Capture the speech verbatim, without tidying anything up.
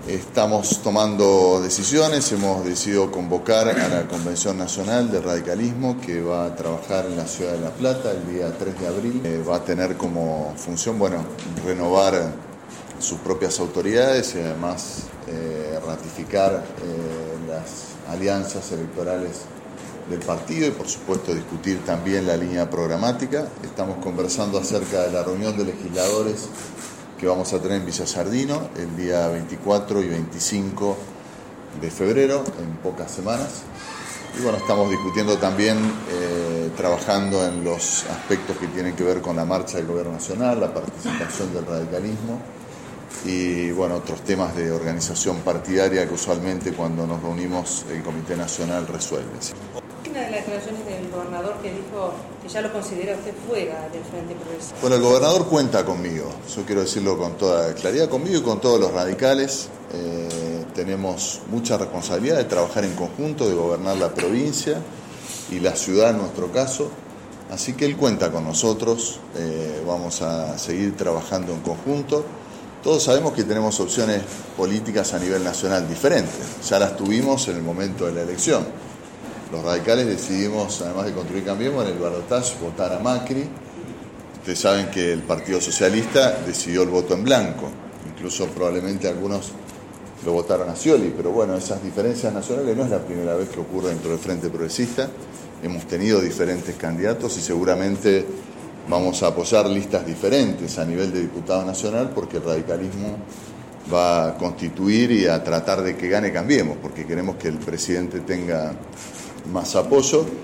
Estamos tomando decisiones, hemos decidido convocar a la Convención Nacional del Radicalismo que va a trabajar en la Ciudad de La Plata el día tres de abril. Eh, va a tener como función, bueno, renovar sus propias autoridades y además eh, ratificar eh, las alianzas electorales del partido y por supuesto discutir también la línea programática. Estamos conversando acerca de la reunión de legisladores que vamos a tener en Villa Sardino el día veinticuatro y veinticinco de febrero, en pocas semanas. Y bueno, estamos discutiendo también, eh, trabajando en los aspectos que tienen que ver con la marcha del Gobierno Nacional, la participación del radicalismo y bueno, otros temas de organización partidaria que usualmente cuando nos reunimos el Comité Nacional resuelve. Una de las declaraciones del gobernador que dijo que ya lo considera usted fuera del Frente Progresista. Bueno, el gobernador cuenta conmigo, yo quiero decirlo con toda claridad, conmigo y con todos los radicales. Eh, tenemos mucha responsabilidad de trabajar en conjunto, de gobernar la provincia y la ciudad en nuestro caso. Así que él cuenta con nosotros, eh, vamos a seguir trabajando en conjunto. Todos sabemos que tenemos opciones políticas a nivel nacional diferentes, ya las tuvimos en el momento de la elección. Los radicales decidimos, además de construir Cambiemos, en el balotaje votar a Macri. Ustedes saben que el Partido Socialista decidió el voto en blanco, incluso probablemente algunos lo votaron a Scioli, pero bueno, esas diferencias nacionales no es la primera vez que ocurre dentro del Frente Progresista. Hemos tenido diferentes candidatos y seguramente vamos a apoyar listas diferentes a nivel de diputado nacional porque el radicalismo va a constituir y a tratar de que gane Cambiemos, porque queremos que el presidente tenga más apoyo.